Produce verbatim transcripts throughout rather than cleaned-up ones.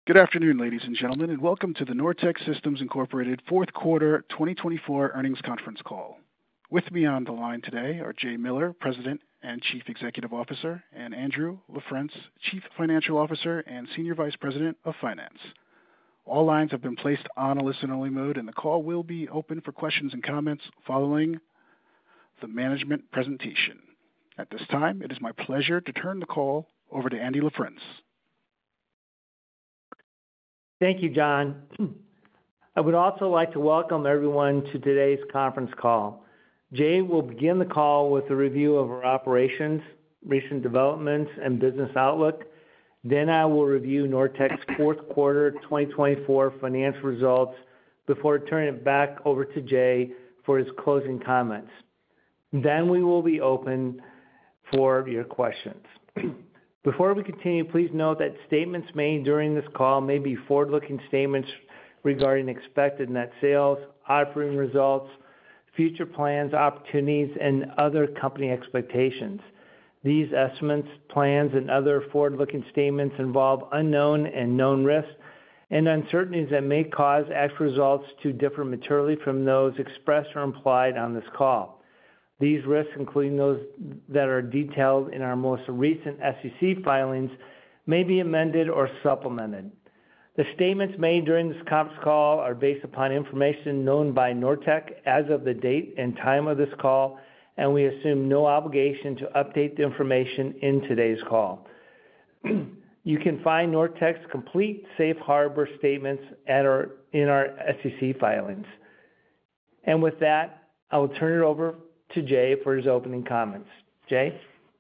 Good afternoon, ladies and gentlemen, and welcome to the Nortech Systems Incorporated fourth quarter twenty twenty-four earnings conference call. With me on the line today are Jay Miller, President and Chief Executive Officer, and Andrew LaFrence, Chief Financial Officer and Senior Vice President of Finance. All lines have been placed on a listen-only mode, and the call will be open for questions and comments following the management presentation. At this time, it is my pleasure to turn the call over to Andy LaFrence. Thank you, John. I would also like to welcome everyone to today's conference call. Jay will begin the call with a review of our operations, recent developments, and business outlook. Then I will review Nortech's fourth quarter twenty twenty-four financial results before turning it back over to Jay for his closing comments. Then we will be open for your questions. Before we continue, please note that statements made during this call may be forward-looking statements regarding expected net sales, operating results, future plans, opportunities, and other company expectations. These estimates, plans, and other forward-looking statements involve unknown and known risks and uncertainties that may cause actual results to differ materially from those expressed or implied on this call. These risks, including those that are detailed in our most recent S E C filings, may be amended or supplemented. The statements made during this conference call are based upon information known by Nortech as of the date and time of this call, and we assume no obligation to update the information in today's call. You can find Nortech's complete safe harbor statements at our, in our S E C filings. And with that, I will turn it over to Jay for his opening comments. Jay?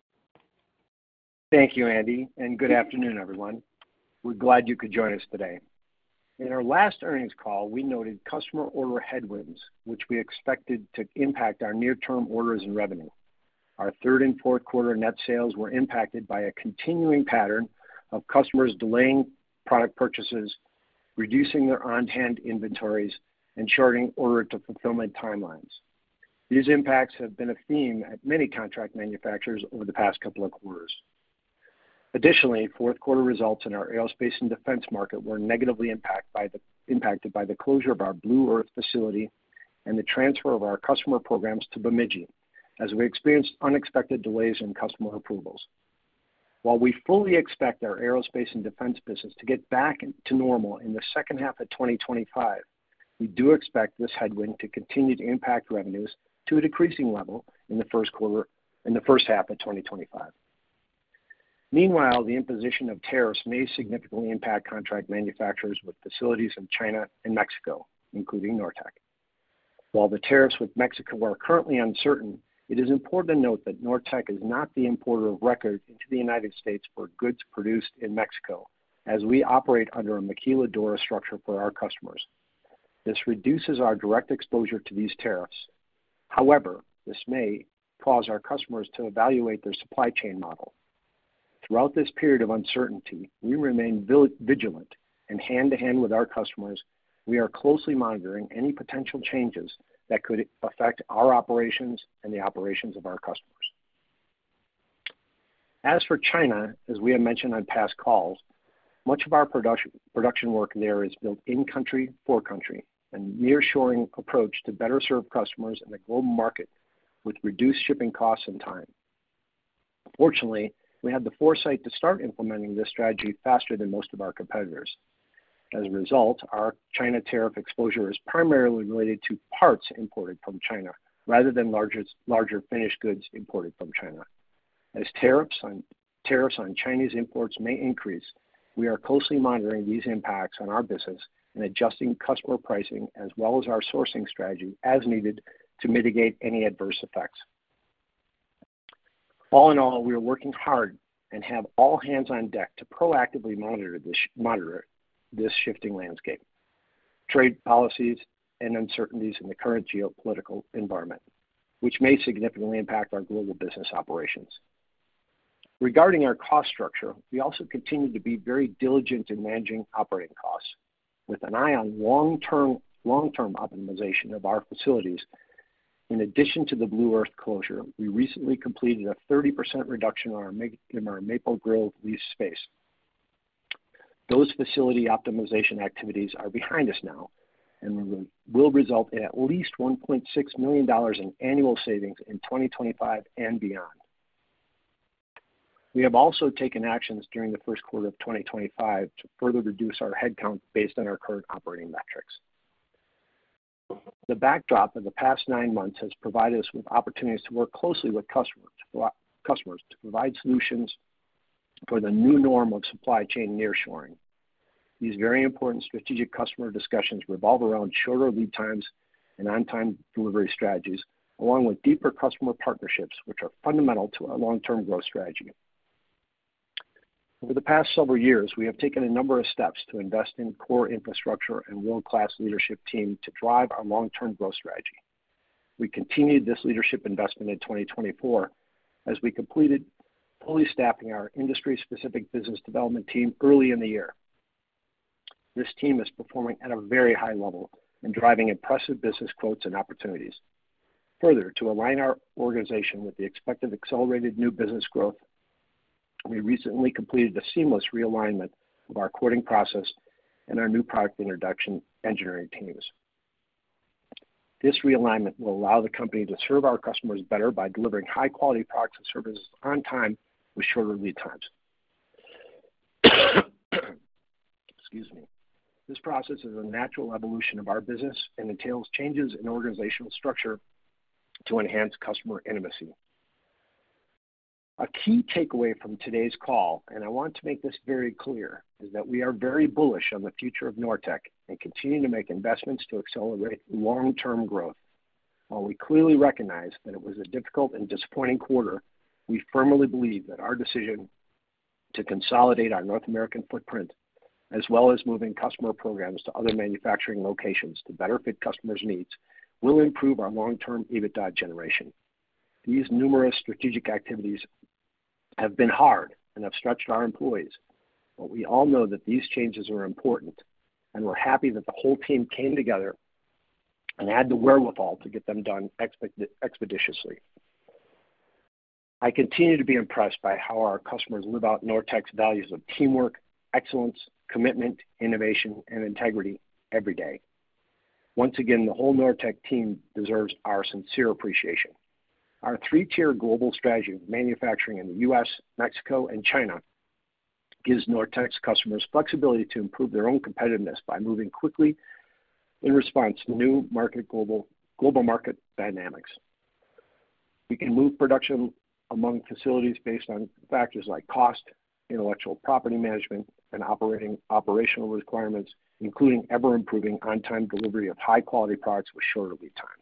Thank you, Andy, and good afternoon, everyone. We're glad you could join us today. In our last earnings call, we noted customer order headwinds, which we expected to impact our near-term orders and revenue. Our third and fourth quarter net sales were impacted by a continuing pattern of customers delaying product purchases, reducing their on-hand inventories, and shortening order-to-fulfillment timelines. These impacts have been a theme at many contract manufacturers over the past couple of quarters. Additionally, fourth quarter results in our aerospace and defense market were negatively impact by the, impacted by the closure of our Blue Earth facility and the transfer of our customer programs to Bemidji, as we experienced unexpected delays in customer approvals. While we fully expect our aerospace and defense business to get back to normal in the second half of twenty twenty-five, we do expect this headwind to continue to impact revenues to a decreasing level in the first quarter, in the first half of twenty twenty-five. Meanwhile, the imposition of tariffs may significantly impact contract manufacturers with facilities in China and Mexico, including Nortech. While the tariffs with Mexico are currently uncertain, it is important to note that Nortech is not the importer of record into the United States for goods produced in Mexico, as we operate under a maquiladora structure for our customers. This reduces our direct exposure to these tariffs. However, this may cause our customers to evaluate their supply chain model. Throughout this period of uncertainty, we remain vigilant, and hand-to-hand with our customers, we are closely monitoring any potential changes that could affect our operations and the operations of our customers. As for China, as we have mentioned on past calls, much of our production, production work there is built in-country, for-country, and nearshoring approach to better serve customers in the global market with reduced shipping costs and time. Fortunately, we had the foresight to start implementing this strategy faster than most of our competitors. As a result, our China tariff exposure is primarily related to parts imported from China rather than larger, larger finished goods imported from China. As tariffs on, tariffs on Chinese imports may increase, we are closely monitoring these impacts on our business and adjusting customer pricing as well as our sourcing strategy as needed to mitigate any adverse effects. All in all, we are working hard and have all hands on deck to proactively monitor this, monitor this shifting landscape, trade policies, and uncertainties in the current geopolitical environment, which may significantly impact our global business operations. Regarding our cost structure, we also continue to be very diligent in managing operating costs, with an eye on long-term, long-term optimization of our facilities. In addition to the Blue Earth closure, we recently completed a thirty percent reduction in our, in our Maple Grove lease space. Those facility optimization activities are behind us now and will result in at least one point six million dollars in annual savings in twenty twenty-five and beyond. We have also taken actions during the first quarter of twenty twenty-five to further reduce our headcount based on our current operating metrics. The backdrop of the past nine months has provided us with opportunities to work closely with customers, customers to provide solutions for the new norm of supply chain nearshoring. These very important strategic customer discussions revolve around shorter lead times and on-time delivery strategies, along with deeper customer partnerships, which are fundamental to our long-term growth strategy. Over the past several years, we have taken a number of steps to invest in core infrastructure and world-class leadership team to drive our long-term growth strategy. We continued this leadership investment in twenty twenty-four as we completed fully staffing our industry-specific business development team early in the year. This team is performing at a very high level and driving impressive business quotes and opportunities. Further, to align our organization with the expected accelerated new business growth, we recently completed a seamless realignment of our quoting process and our new product introduction engineering teams. This realignment will allow the company to serve our customers better by delivering high-quality products and services on time with shorter lead times. Excuse me. This process is a natural evolution of our business and entails changes in organizational structure to enhance customer intimacy. A key takeaway from today's call, and I want to make this very clear, is that we are very bullish on the future of Nortech and continue to make investments to accelerate long-term growth. While we clearly recognize that it was a difficult and disappointing quarter, we firmly believe that our decision to consolidate our North American footprint, as well as moving customer programs to other manufacturing locations to better fit customers' needs, will improve our long-term EBITDA generation. These numerous strategic activities have been hard and have stretched our employees, but we all know that these changes are important, and we're happy that the whole team came together and had the wherewithal to get them done expeditiously. I continue to be impressed by how our customers live out Nortech's values of teamwork, excellence, commitment, innovation, and integrity every day. Once again, the whole Nortech team deserves our sincere appreciation. Our three-tier global strategy of manufacturing in the U S, Mexico, and China gives Nortech's customers flexibility to improve their own competitiveness by moving quickly in response to new market global, global market dynamics. We can move production among facilities based on factors like cost, intellectual property management, and operating operational requirements, including ever-improving on-time delivery of high-quality products with shorter lead times.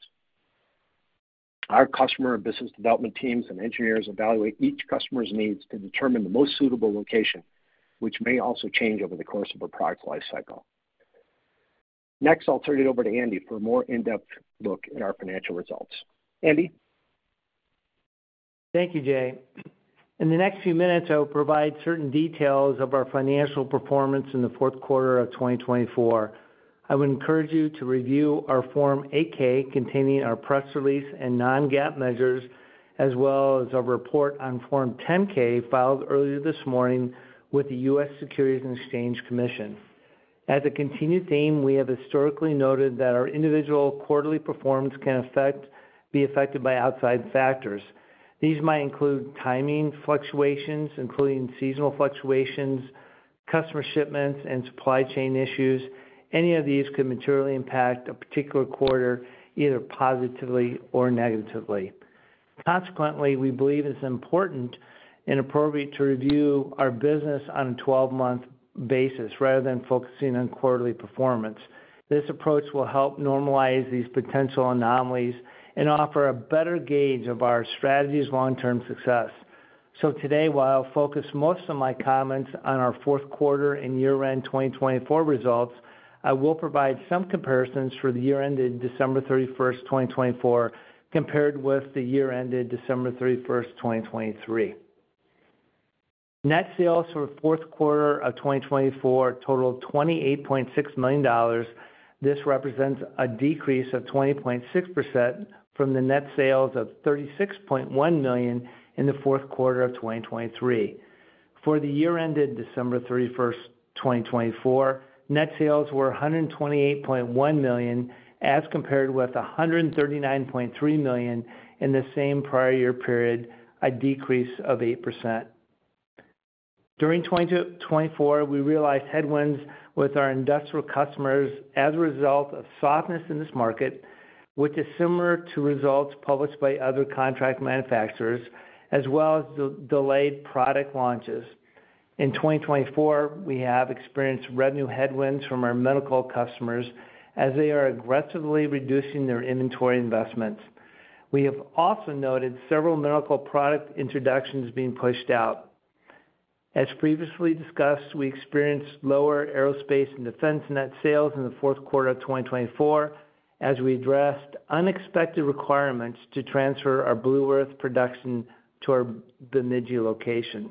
Our customer and business development teams and engineers evaluate each customer's needs to determine the most suitable location, which may also change over the course of a product life cycle. Next, I'll turn it over to Andy for a more in-depth look at our financial results. Andy? Thank you, Jay. In the next few minutes, I will provide certain details of our financial performance in the fourth quarter of twenty twenty-four. I would encourage you to review our Form eight K containing our press release and non-GAAP measures, as well as our report on Form ten K filed earlier this morning with the U S Securities and Exchange Commission. As a continued theme, we have historically noted that our individual quarterly performance can affect, be affected by outside factors. These might include timing fluctuations, including seasonal fluctuations, customer shipments, and supply chain issues. Any of these could materially impact a particular quarter, either positively or negatively. Consequently, we believe it's important and appropriate to review our business on a twelve-month basis rather than focusing on quarterly performance. This approach will help normalize these potential anomalies and offer a better gauge of our strategy's long-term success. So today, while I'll focus most of my comments on our fourth quarter and year-end twenty twenty-four results, I will provide some comparisons for the year ended December thirty-first, twenty twenty-four, compared with the year ended December thirty-first, twenty twenty-three. Net sales for the fourth quarter of twenty twenty-four totaled twenty-eight point six million dollars. This represents a decrease of twenty point six percent from the net sales of thirty-six point one million dollars in the fourth quarter of twenty twenty-three. For the year ended December thirty-first, twenty twenty-four, net sales were one hundred twenty-eight point one million dollars as compared with one hundred thirty-nine point three million dollars in the same prior year period, a decrease of eight percent. During twenty twenty-four, we realized headwinds with our industrial customers as a result of softness in this market, which is similar to results published by other contract manufacturers, as well as the delayed product launches. In twenty twenty-four, we have experienced revenue headwinds from our medical customers as they are aggressively reducing their inventory investments. We have also noted several medical product introductions being pushed out. As previously discussed, we experienced lower aerospace and defense net sales in the fourth quarter of twenty twenty-four as we addressed unexpected requirements to transfer our Blue Earth production to our Bemidji location.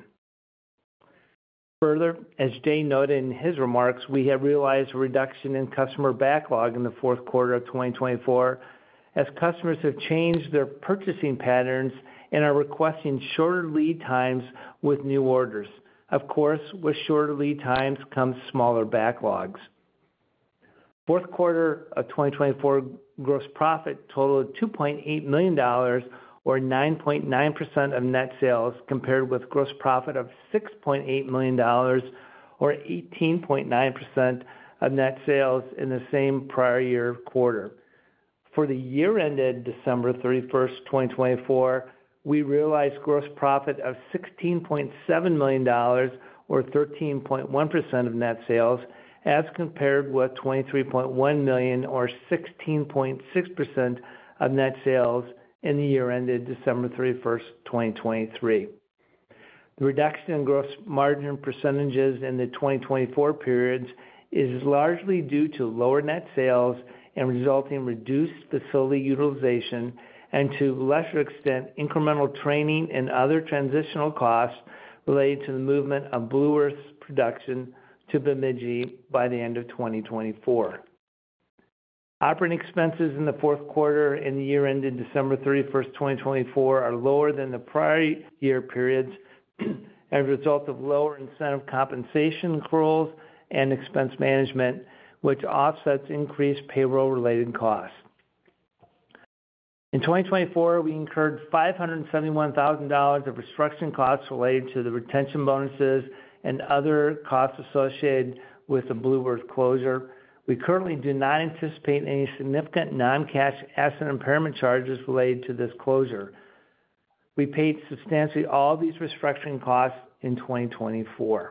Further, as Jay noted in his remarks, we have realized a reduction in customer backlog in the fourth quarter of twenty twenty-four as customers have changed their purchasing patterns and are requesting shorter lead times with new orders. Of course, with shorter lead times comes smaller backlogs. Fourth quarter of twenty twenty-four gross profit totaled two point eight million dollars or nine point nine percent of net sales, compared with gross profit of six point eight million dollars or eighteen point nine percent of net sales in the same prior year quarter. For the year ended December thirty-first, twenty twenty-four, we realized gross profit of sixteen point seven million dollars or thirteen point one percent of net sales, as compared with twenty-three point one million dollars or sixteen point six percent of net sales in the year ended December thirty-first, twenty twenty-three. The reduction in gross margin percentages in the twenty twenty-four periods is largely due to lower net sales and resulting reduced facility utilization, and to a lesser extent, incremental training and other transitional costs related to the movement of Blue Earth's production to Bemidji by the end of twenty twenty-four. Operating expenses in the fourth quarter and the year ended December thirty-first, twenty twenty-four are lower than the prior year periods as a result of lower incentive compensation accruals and expense management, which offsets increased payroll-related costs. In twenty twenty-four, we incurred five hundred seventy-one thousand dollars of restructuring costs related to the retention bonuses and other costs associated with the Blue Earth closure. We currently do not anticipate any significant non-cash asset impairment charges related to this closure. We paid substantially all these restructuring costs in twenty twenty-four.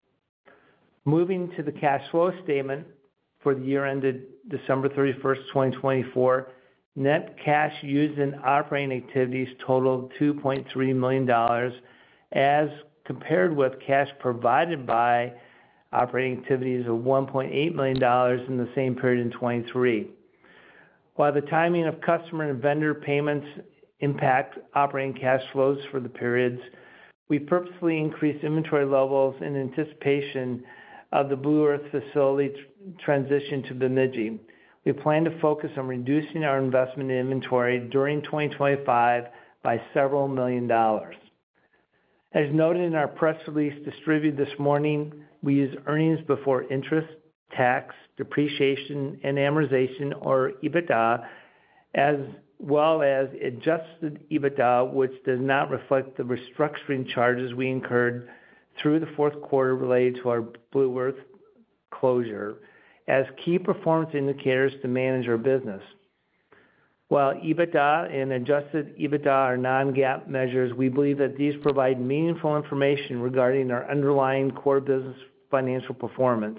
Moving to the cash flow statement for the year ended December thirty-first, twenty twenty-four, net cash used in operating activities totaled two point three million dollars as compared with cash provided by operating activities of one point eight million dollars in the same period in twenty-three. While the timing of customer and vendor payments impact operating cash flows for the periods, we purposely increased inventory levels in anticipation of the Blue Earth facility transition to Bemidji. We plan to focus on reducing our investment in inventory during twenty twenty-five by several million dollars. As noted in our press release distributed this morning, we use earnings before interest, tax, depreciation, and amortization, or EBITDA, as well as adjusted EBITDA, which does not reflect the restructuring charges we incurred through the fourth quarter related to our Blue Earth closure, as key performance indicators to manage our business. While EBITDA and adjusted EBITDA are non-GAAP measures, we believe that these provide meaningful information regarding our underlying core business financial performance.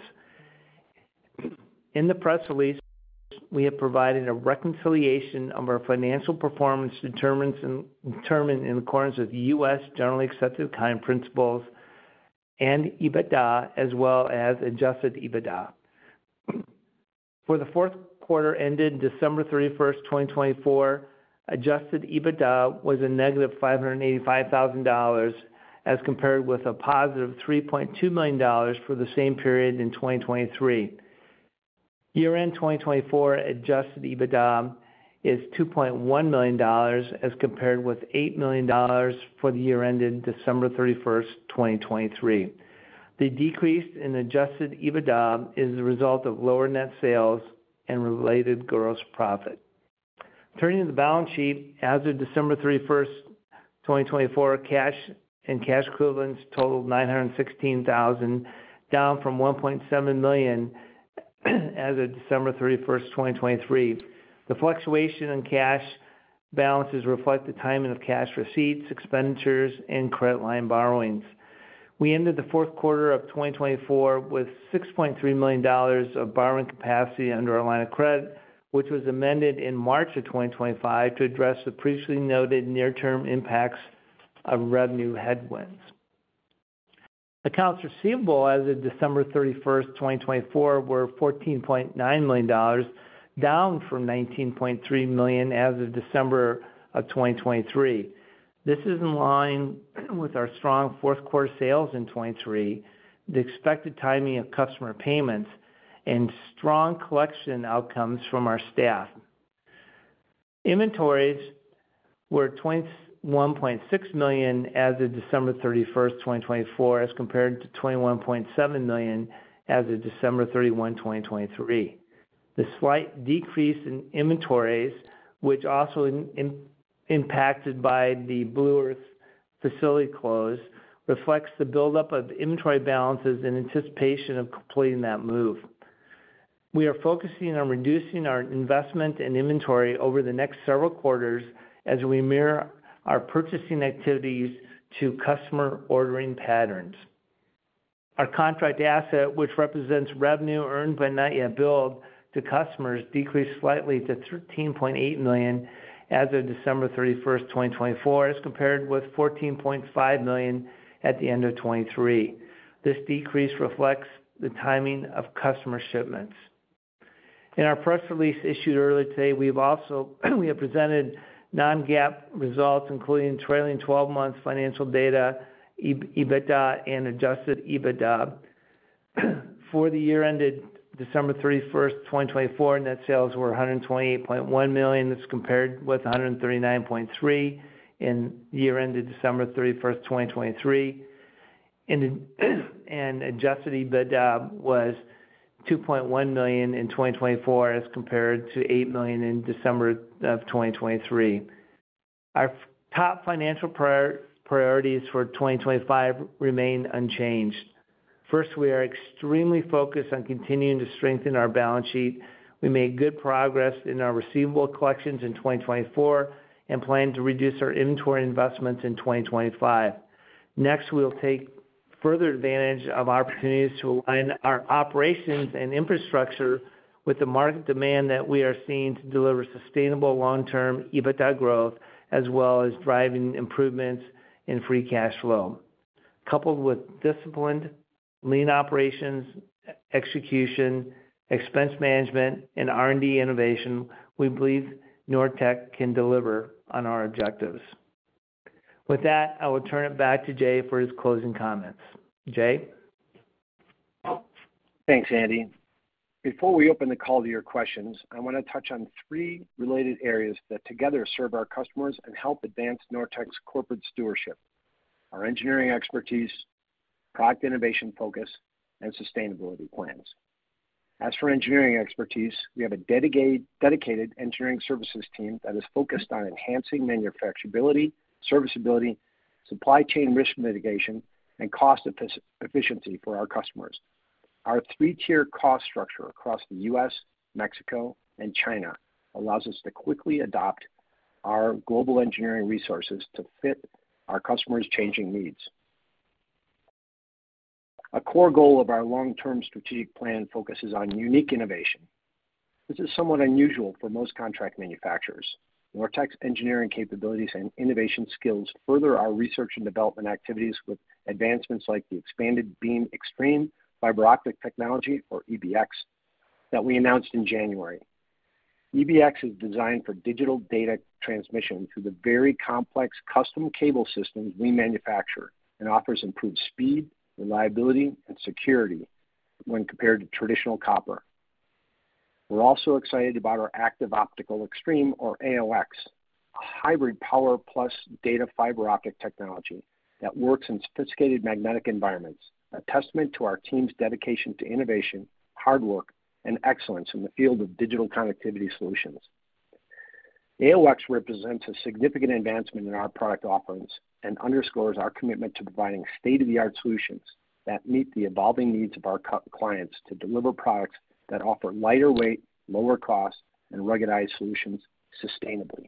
In the press release, we have provided a reconciliation of our financial performance determined in, determined in accordance with U S generally accepted accounting principles and EBITDA, as well as adjusted EBITDA. For the fourth quarter ended December thirty-first, twenty twenty-four, adjusted EBITDA was a negative five hundred eighty-five thousand dollars as compared with a positive three point two million dollars for the same period in twenty twenty-three. Year-end twenty twenty-four adjusted EBITDA is two point one million dollars as compared with eight million dollars for the year ended December thirty-first, twenty twenty-three. The decrease in adjusted EBITDA is the result of lower net sales and related gross profit. Turning to the balance sheet, as of December thirty-first, twenty twenty-four, cash and cash equivalents totaled nine hundred sixteen thousand dollars, down from one point seven million dollars as of December thirty-first, twenty twenty-three. The fluctuation in cash balances reflect the timing of cash receipts, expenditures, and credit line borrowings. We ended the fourth quarter of twenty twenty-four with six point three million dollars of borrowing capacity under our line of credit, which was amended in March of twenty twenty-five to address the previously noted near-term impacts of revenue headwinds. Accounts receivable as of December thirty-first, twenty twenty-four were fourteen point nine million dollars, down from nineteen point three million dollars as of December of twenty twenty-three. This is in line with our strong fourth quarter sales in twenty-three, the expected timing of customer payments, and strong collection outcomes from our staff. Inventories were twenty-one point six million dollars as of December thirty-first, twenty twenty-four, as compared to twenty-one point seven million dollars as of December thirty-first, twenty twenty-three. The slight decrease in inventories, which also in, in, impacted by the Blue Earth facility close, reflects the buildup of inventory balances in anticipation of completing that move. We are focusing on reducing our investment in inventory over the next several quarters as we mirror our purchasing activities to customer ordering patterns. Our contract asset, which represents revenue earned but not yet billed to customers, decreased slightly to thirteen point eight million dollars as of December thirty-first, twenty twenty-four, as compared with fourteen point five million dollars at the end of twenty-three. This decrease reflects the timing of customer shipments. In our press release issued earlier today, we've also we have presented non-GAAP results, including trailing twelve months financial data, EBITDA, and adjusted EBITDA. For the year ended December thirty-first, twenty twenty-four, net sales were one hundred twenty-eight point one million dollars. That's compared with one hundred thirty-nine point three million dollars in year ended December thirty-first, twenty twenty-three. And, and adjusted EBITDA was two point one million dollars in twenty twenty-four as compared to eight million dollars in December of twenty twenty-three. Our top financial prior, priorities for twenty twenty-five remain unchanged. First, we are extremely focused on continuing to strengthen our balance sheet. We made good progress in our receivable collections in twenty twenty-four and plan to reduce our inventory investments in twenty twenty-five. Next, we'll take further advantage of opportunities to align our operations and infrastructure with the market demand that we are seeing to deliver sustainable long-term EBITDA growth, as well as driving improvements in free cash flow. Coupled with disciplined lean operations, execution, expense management, and R and D innovation, we believe Nortech can deliver on our objectives. With that, I will turn it back to Jay for his closing comments. Jay? Thanks, Andy. Before we open the call to your questions, I want to touch on three related areas that together serve our customers and help advance Nortech's corporate stewardship: our engineering expertise, product innovation focus, and sustainability plans. As for engineering expertise, we have a dedicated, dedicated engineering services team that is focused on enhancing manufacturability, serviceability, supply chain risk mitigation, and cost efficiency for our customers. Our three-tier cost structure across the U S, Mexico, and China allows us to quickly adopt our global engineering resources to fit our customers' changing needs. A core goal of our long-term strategic plan focuses on unique innovation. This is somewhat unusual for most contract manufacturers. Nortech's engineering capabilities and innovation skills further our research and development activities with advancements like the Expanded Beam Extreme Fiber Optic Technology, or E B X, that we announced in January. E B X is designed for digital data transmission through the very complex custom cable systems we manufacture and offers improved speed, reliability, and security when compared to traditional copper. We're also excited about our Active Optical Extreme, or A O X, a hybrid power plus data fiber optic technology that works in sophisticated magnetic environments, a testament to our team's dedication to innovation, hard work, and excellence in the field of digital connectivity solutions. A O X represents a significant advancement in our product offerings and underscores our commitment to providing state-of-the-art solutions that meet the evolving needs of our clients to deliver products that offer lighter weight, lower cost, and ruggedized solutions sustainably.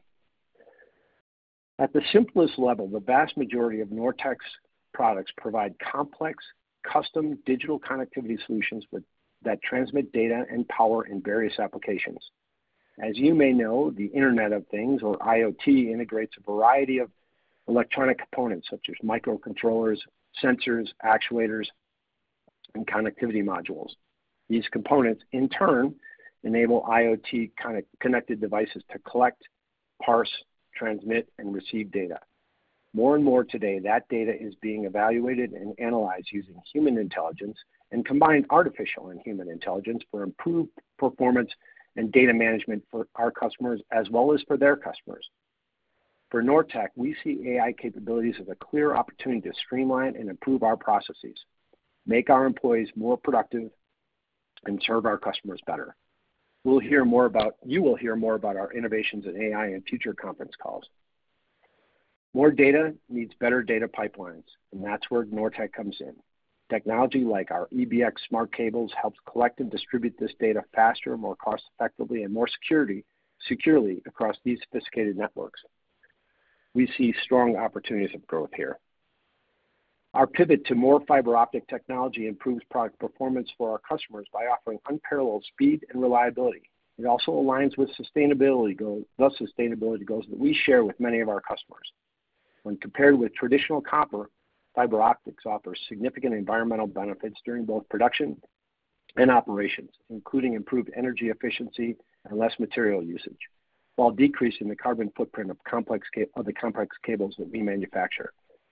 At the simplest level, the vast majority of Nortech's products provide complex, custom digital connectivity solutions with, that transmit data and power in various applications. As you may know, the Internet of Things, or I O T, integrates a variety of electronic components such as microcontrollers, sensors, actuators, and connectivity modules. These components, in turn, enable I O T connected devices to collect, parse, transmit, and receive data. More and more today, that data is being evaluated and analyzed using human intelligence and combined artificial and human intelligence for improved performance and data management for our customers as well as for their customers. For Nortech, we see A I capabilities as a clear opportunity to streamline and improve our processes, make our employees more productive, and serve our customers better. We'll hear more about, you will hear more about our innovations in A I in future conference calls. More data needs better data pipelines, and that's where Nortech comes in. Technology like our E B X smart cables helps collect and distribute this data faster, more cost effectively, and more security, securely across these sophisticated networks. We see strong opportunities of growth here. Our pivot to more fiber optic technology improves product performance for our customers by offering unparalleled speed and reliability. It also aligns with sustainability goals, the sustainability goals that we share with many of our customers. When compared with traditional copper, fiber optics offers significant environmental benefits during both production and operations, including improved energy efficiency and less material usage, while decreasing the carbon footprint of, complex of the complex cables that we manufacture.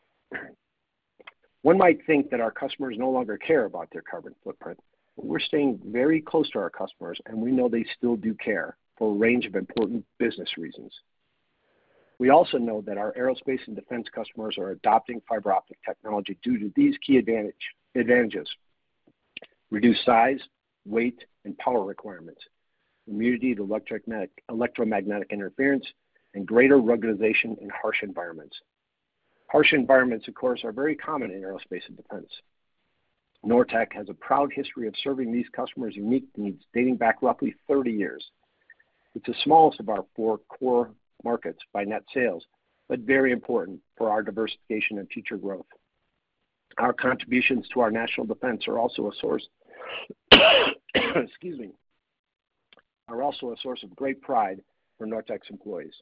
One might think that our customers no longer care about their carbon footprint, but we're staying very close to our customers, and we know they still do care for a range of important business reasons. We also know that our aerospace and defense customers are adopting fiber optic technology due to these key advantage, advantages: reduced size, weight, and power requirements, immunity to electromagnetic, electromagnetic interference, and greater ruggedization in harsh environments. Harsh environments, of course, are very common in aerospace and defense. Nortech has a proud history of serving these customers' unique needs dating back roughly thirty years. It's the smallest of our four core markets by net sales, but very important for our diversification and future growth. Our contributions to our national defense are also a source, excuse me, are also a source of great pride for Nortech's employees.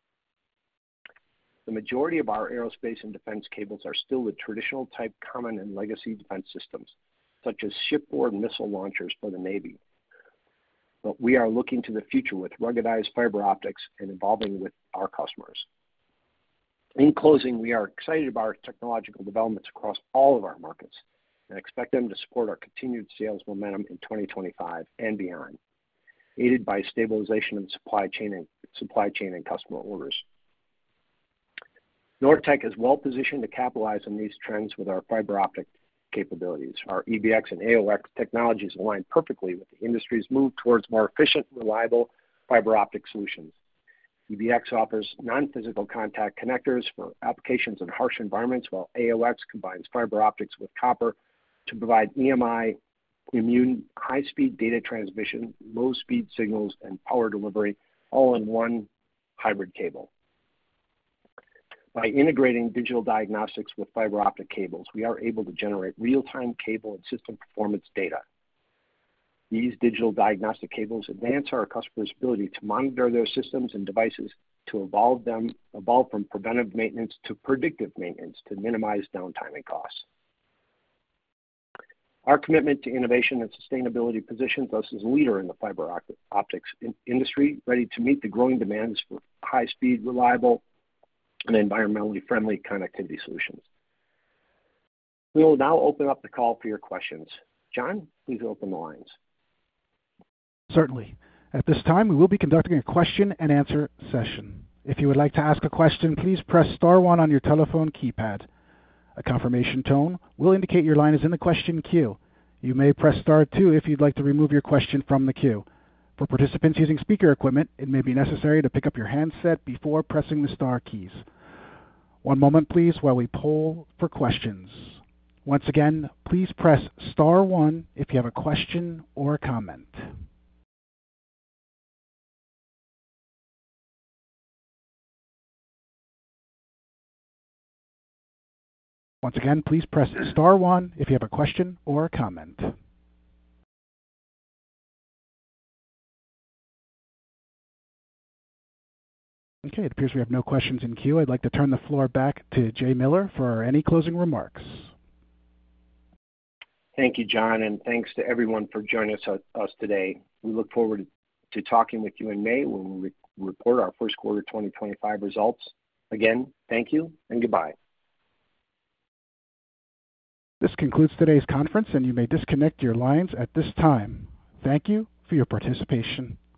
The majority of our aerospace and defense cables are still the traditional type common and legacy defense systems, such as shipboard missile launchers for the Navy. But we are looking to the future with ruggedized fiber optics and evolving with our customers. In closing, we are excited about our technological developments across all of our markets and expect them to support our continued sales momentum in twenty twenty-five and beyond, aided by stabilization of the supply chain and supply chain and customer orders. Nortech is well positioned to capitalize on these trends with our fiber optic capabilities. Our E B X and A O X technologies align perfectly with the industry's move towards more efficient, reliable fiber optic solutions. E B X offers non-physical contact connectors for applications in harsh environments, while A O X combines fiber optics with copper to provide E M I, immune, high-speed data transmission, low-speed signals, and power delivery, all in one hybrid cable. By integrating digital diagnostics with fiber optic cables, we are able to generate real-time cable and system performance data. These digital diagnostic cables advance our customers' ability to monitor their systems and devices to evolve them, evolve from preventive maintenance to predictive maintenance to minimize downtime and costs. Our commitment to innovation and sustainability positions us as a leader in the fiber optics industry, ready to meet the growing demands for high-speed, reliable, and environmentally friendly connectivity solutions. We will now open up the call for your questions. John, please open the lines. Certainly. At this time, we will be conducting a question and answer session. If you would like to ask a question, please press star one on your telephone keypad. A confirmation tone will indicate your line is in the question queue. You may press star two if you'd like to remove your question from the queue. For participants using speaker equipment, it may be necessary to pick up your handset before pressing the star keys. One moment, please, while we poll for questions. Once again, please press star one if you have a question or a comment. Once again, please press star one if you have a question or a comment. Okay, it appears we have no questions in queue. I'd like to turn the floor back to Jay Miller for any closing remarks. Thank you, John, and thanks to everyone for joining us, us today. We look forward to talking with you in May when we re- report our first quarter twenty twenty-five results. Again, thank you and goodbye. This concludes today's conference, and you may disconnect your lines at this time. Thank you for your participation.